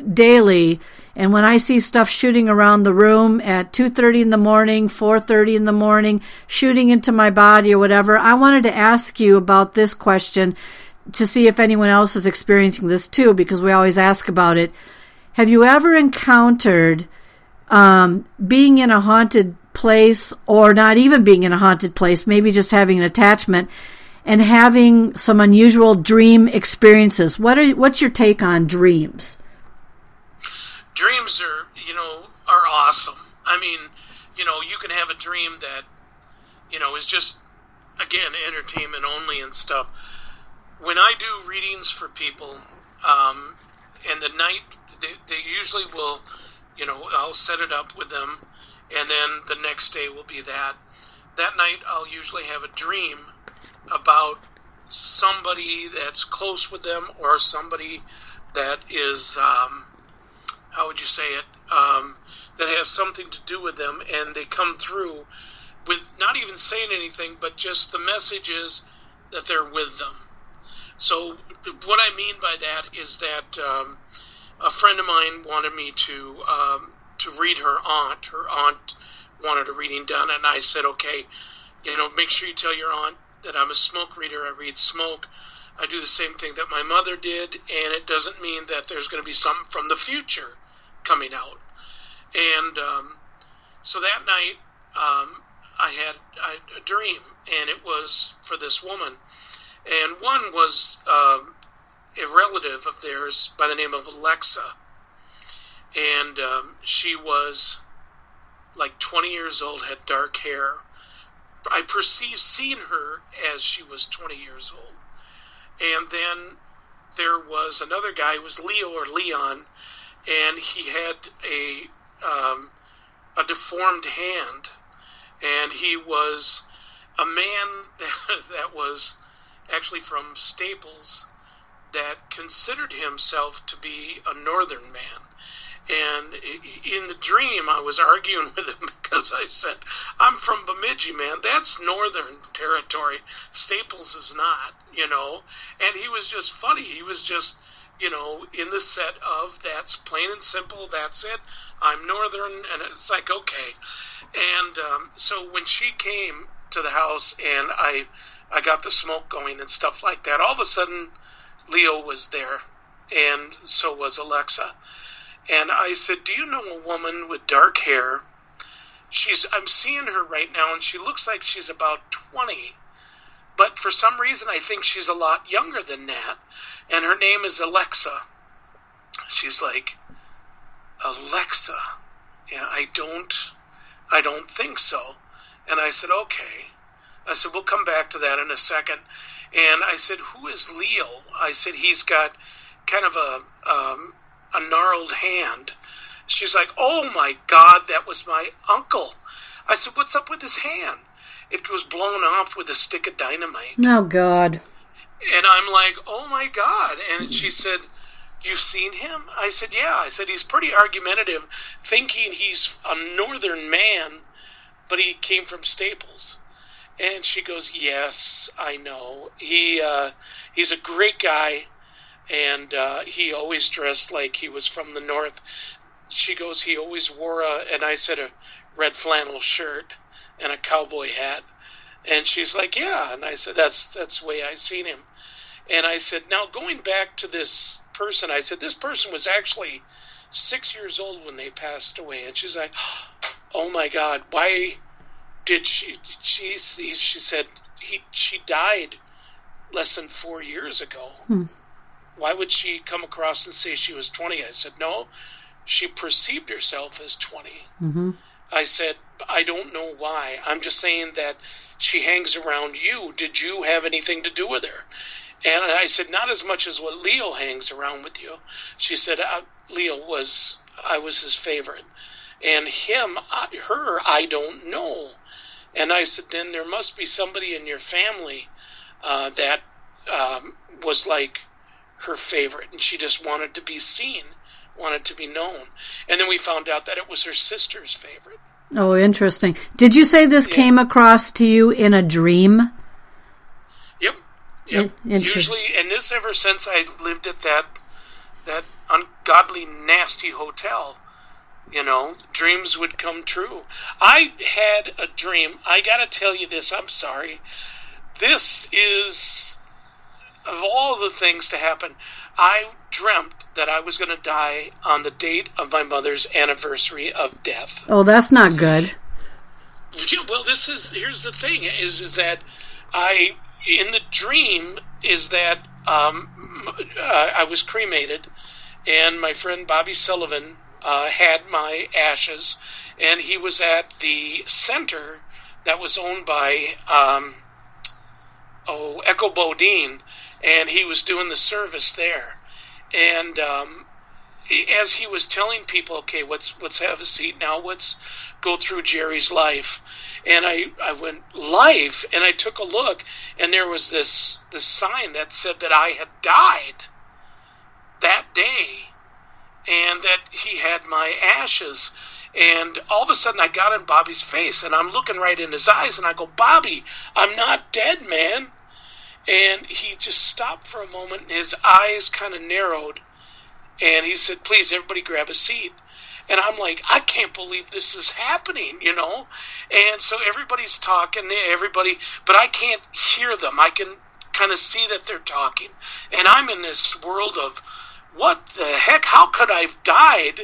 daily, and when I see stuff shooting around the room at two thirty in the morning, four thirty in the morning, shooting into my body or whatever, I wanted to ask you about this question to see if anyone else is experiencing this too, because we always ask about it. Have you ever encountered um, being in a haunted place, or not even being in a haunted place, maybe just having an attachment and having some unusual dream experiences? What are what's your take on dreams? Dreams are, you know, are awesome. I mean, you know, you can have a dream that, you know, is just, again, entertainment only and stuff. When I do readings for people, um, and the night, they, they usually will, you know, I'll set it up with them, and then the next day will be that. That night, I'll usually have a dream about somebody that's close with them or somebody that is, um, how would you say it, um, that has something to do with them, and they come through with not even saying anything, but just the message is that they're with them. So what I mean by that is that um, a friend of mine wanted me to um, to read her aunt. Her aunt wanted a reading done, and I said, okay, you know, make sure you tell your aunt that I'm a smoke reader. I read smoke. I do the same thing that my mother did, and it doesn't mean that there's going to be something from the future coming out. And um, so that night, um, I had a dream, and it was for this woman. And one was um, a relative of theirs by the name of Alexa. And um, she was like twenty years old, had dark hair. I perceived seeing her as she was twenty years old. And then there was another guy, it was Leo or Leon, and he had a um, a deformed hand. And he was a man that, that was actually from Staples that considered himself to be a northern man. And in the dream, I was arguing with him because I said, I'm from Bemidji, man. That's northern territory. Staples is not, you know. And he was just funny. He was just, you know, in the set of that's plain and simple, that's it. I'm northern, and it's like, okay. And um, so when she came to the house and I I got the smoke going and stuff like that, all of a sudden Leo was there, and so was Alexa. And I said, do you know a woman with dark hair? She's I'm seeing her right now, and she looks like she's about twenty. But for some reason, I think she's a lot younger than that. And her name is Alexa. She's like, Alexa? Yeah, I don't... I don't think so. And I said, okay. I said, we'll come back to that in a second. And I said, who is Leo? I said, he's got kind of a um, a gnarled hand. She's like, oh my God, that was my uncle. I said, what's up with his hand? It was blown off with a stick of dynamite. Oh, God. And I'm like, oh my God. And she said, you've seen him? I said, yeah. I said, he's pretty argumentative, thinking he's a northern man, but he came from Staples. And she goes, yes, I know. He uh, he's a great guy, and uh, he always dressed like he was from the north. She goes, he always wore a, and I said, a red flannel shirt and a cowboy hat. And she's like, yeah. And I said, that's that's the way I seen him. And I said, now going back to this person, I said, this person was actually six years old when they passed away. And she's like, oh my God, why did she, she, she said, he, she died less than four years ago. Hmm. Why would she come across and say she was twenty? I said, no, she perceived herself as twenty. Mm-hmm. I said, I don't know why. I'm just saying that she hangs around you. Did you have anything to do with her? And I said, not as much as what Leo hangs around with you. She said, uh, Leo was, I was his favorite. And him, uh, her, I don't know. And I said, then there must be somebody in your family uh, that um, was like her favorite. And she just wanted to be seen, wanted to be known. And then we found out that it was her sister's favorite. Oh, interesting. Did you say this yeah. came across to you in a dream? Yep. Yep. Usually, and this ever since I lived at that that ungodly, nasty hotel, you know, dreams would come true. I had a dream. I got to tell you this. I'm sorry. This is, of all the things to happen, I dreamt that I was going to die on the date of my mother's anniversary of death. Oh, that's not good. Well, this is, here's the thing, is, is that I, in the dream, is that um, uh, I was cremated, and my friend Bobby Sullivan uh, had my ashes, and he was at the center that was owned by um, oh, Echo Bodine, and he was doing the service there. And um, as he was telling people, okay, let's let's have a seat now, let's go through Jerry's life. And I, I went live, and I took a look, and there was this this sign that said that I had died that day, and that he had my ashes. And all of a sudden, I got in Bobby's face, and I'm looking right in his eyes, and I go, Bobby, I'm not dead, man. And he just stopped for a moment, and his eyes kind of narrowed, and he said, please, everybody grab a seat. And I'm like, I can't believe this is happening, you know? And so everybody's talking, everybody, but I can't hear them. I can kind of see that they're talking. And I'm in this world of, what the heck? How could I have died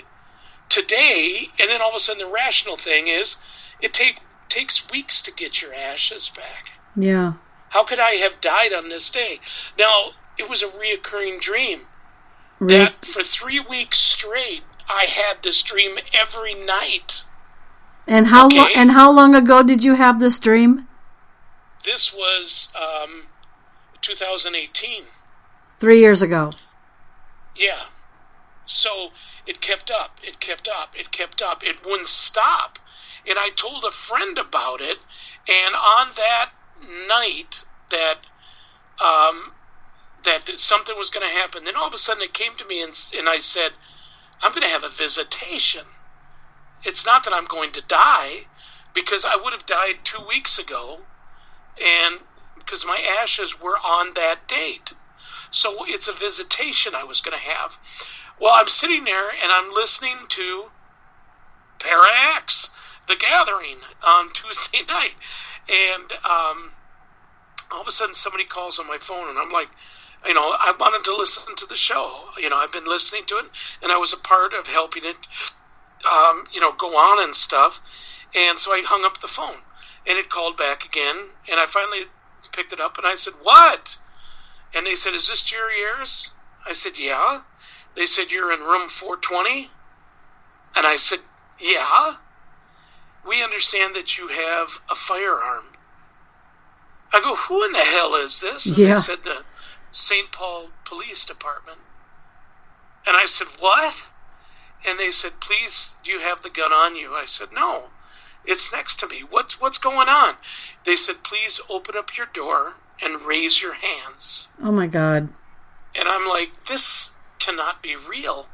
today? And then all of a sudden the rational thing is, it take, takes weeks to get your ashes back. Yeah. How could I have died on this day? Now, it was a reoccurring dream. Re- that for three weeks straight, I had this dream every night. And how okay? lo- and how long ago did you have this dream? This was um, two thousand eighteen. Three years ago. Yeah. So it kept up, it kept up, it kept up. It wouldn't stop. And I told a friend about it, and on that night that um, that, that something was going to happen, then all of a sudden it came to me, and, and I said, I'm going to have a visitation. It's not that I'm going to die, because I would have died two weeks ago, and because my ashes were on that date. So it's a visitation I was going to have. Well, I'm sitting there, and I'm listening to Para X, The Gathering, on Tuesday night. And um, all of a sudden somebody calls on my phone, and I'm like, you know, I wanted to listen to the show. You know, I've been listening to it, and I was a part of helping it, um, you know, go on and stuff. And so I hung up the phone, and it called back again, and I finally picked it up, and I said, what? And they said, is this Jerry Ayers? I said, yeah. They said, you're in room four twenty? And I said, yeah. We understand that you have a firearm. I go, who in the hell is this? And yeah. They said, the Saint Paul Police Department. And I said, what? And they said, please, do you have the gun on you? I said, no, it's next to me. What's what's going on? They said, please open up your door and raise your hands. Oh, my God. And I'm like, this cannot be real.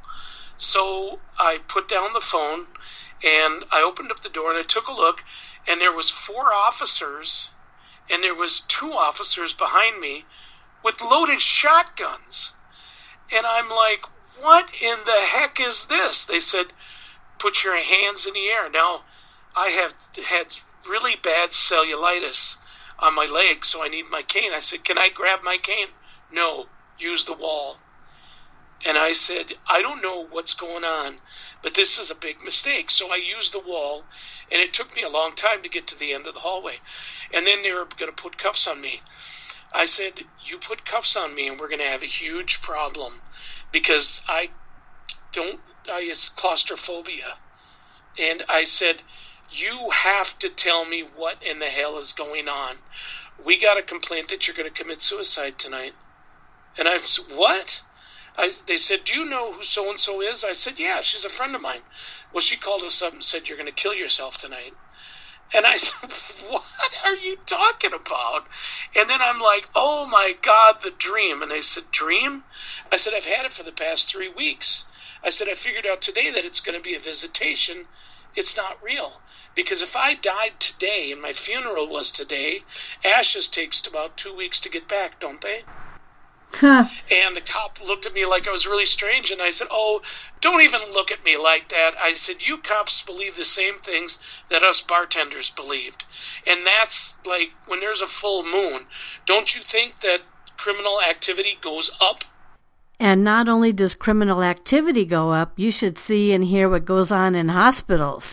So I put down the phone, and I opened up the door, and I took a look, and there was four officers, and there was two officers behind me with loaded shotguns. And I'm like, what in the heck is this? They said, put your hands in the air. Now, I have had really bad cellulitis on my leg, so I need my cane. I said, can I grab my cane? No, use the wall. And I said, I don't know what's going on, but this is a big mistake. So I used the wall, and it took me a long time to get to the end of the hallway. And then they were going to put cuffs on me. I said, you put cuffs on me, and we're going to have a huge problem, because I don't, I is claustrophobia. And I said, you have to tell me what in the hell is going on. We got a complaint that you're going to commit suicide tonight. And I said, what? I, they said, do you know who so-and-so is? I said, yeah, she's a friend of mine. Well, she called us up and said, you're going to kill yourself tonight. And I said, what are you talking about? And then I'm like, oh, my God, the dream. And they said, dream? I said, I've had it for the past three weeks. I said, I figured out today that it's going to be a visitation. It's not real. Because if I died today and my funeral was today, ashes takes about two weeks to get back, don't they? Huh. And the cop looked at me like I was really strange, and I said, oh, don't even look at me like that. I said, you cops believe the same things that us bartenders believed. And that's like when there's a full moon. Don't you think that criminal activity goes up? And not only does criminal activity go up, you should see and hear what goes on in hospitals.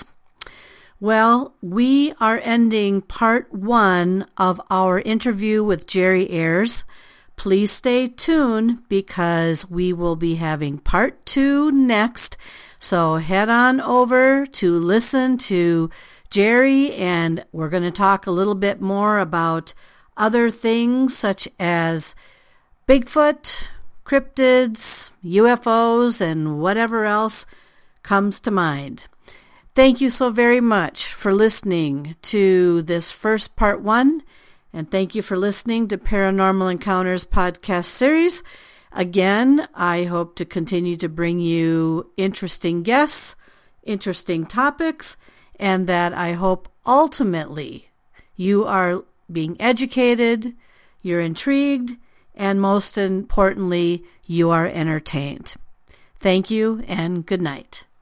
Well, we are ending part one of our interview with Jerry Ayers. Please stay tuned, because we will be having part two next. So head on over to listen to Jerry, and we're going to talk a little bit more about other things such as Bigfoot, cryptids, U F Os, and whatever else comes to mind. Thank you so very much for listening to this first part one, and thank you for listening to Paranormal Encounters podcast series. Again, I hope to continue to bring you interesting guests, interesting topics, and that I hope ultimately you are being educated, you're intrigued, and most importantly, you are entertained. Thank you and good night.